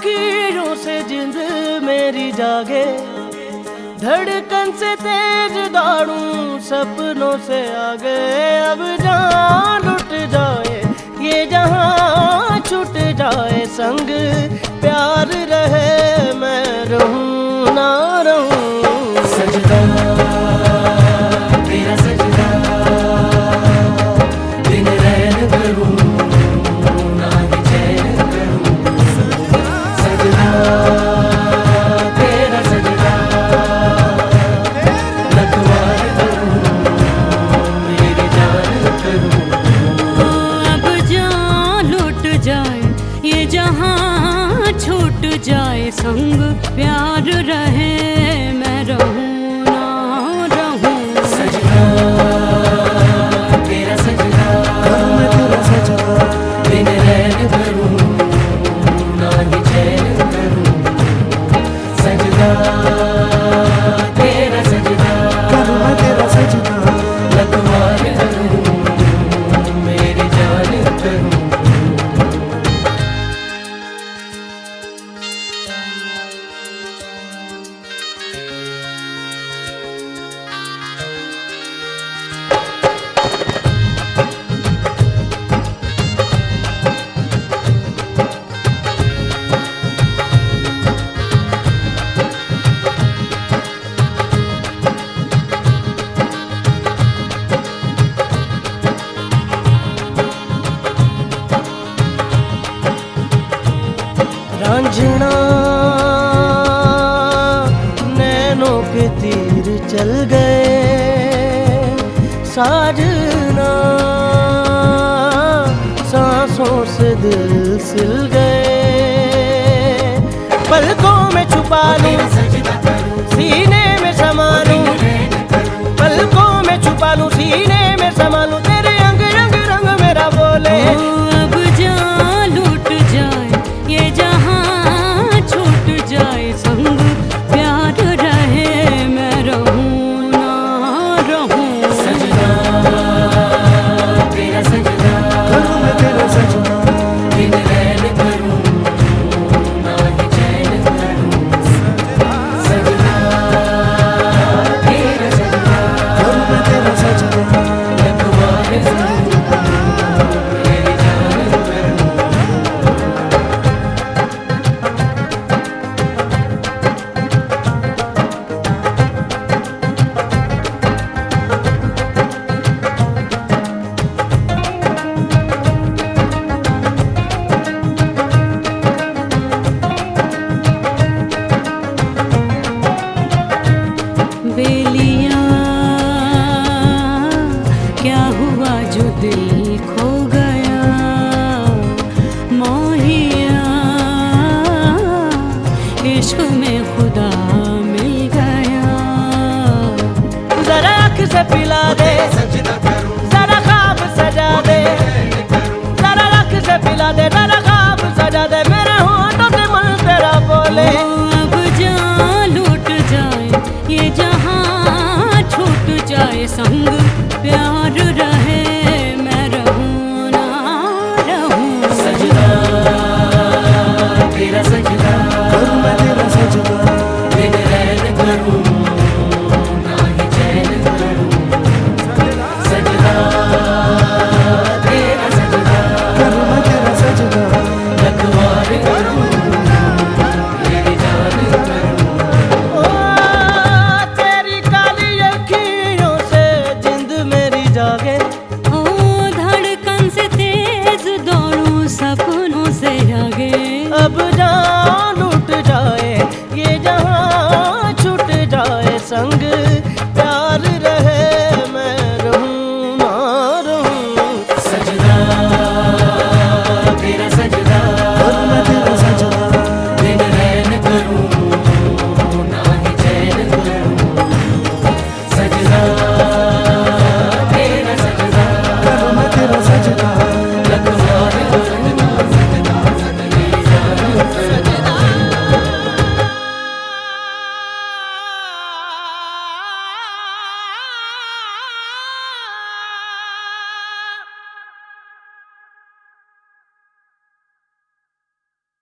लकीरों से जिंद मेरी जागे, धड़कन से तेज दौड़ूं सपनों से आगे। अब जान लुट जाए ये जहां छूट जाए संग प्यार रहे, मैं रहूं ना रहूं। सजदा तेरा सजदा, दिन रैन करूं ना ही चैन करूं। सजदा तेरा सजदा, लखवार करूं मेरी जान करूं। अब जान लुट जाए ये जहां छूट जाए संग प्यार रहे, मैं रहूं ना रहूं। सजदा तेरा सजदा, मैं तेरा सजदा, दिन रैन करूं ना ही चैन करूं। सजदा तेरा सजदा, मैं तेरा सजदा, लखवार करूं मेरी जान करूं। रांझना नैनों के तीर चल गए, साजना सांसों से दिल सिल गए। पलकों में छुपा लूं सीने में समा लूं, पलकों में छुपा लूं सीने में समा लूं, तेरे अंग रंग रंग मेरा बोले। अब जान लुट जाए ये जहां छूट जाए संग प्यार रहे, मैं रहूं ना रहूं। सजदा तेरा सजदा, मैं तेरा सजदा, दिन रैन करूं ना ही चैन करूं। सजदा तेरा सजदा, मैं तेरा सजदा, लखवार करूं मेरी जान करूं। बेलिया क्या हुआ जो दिल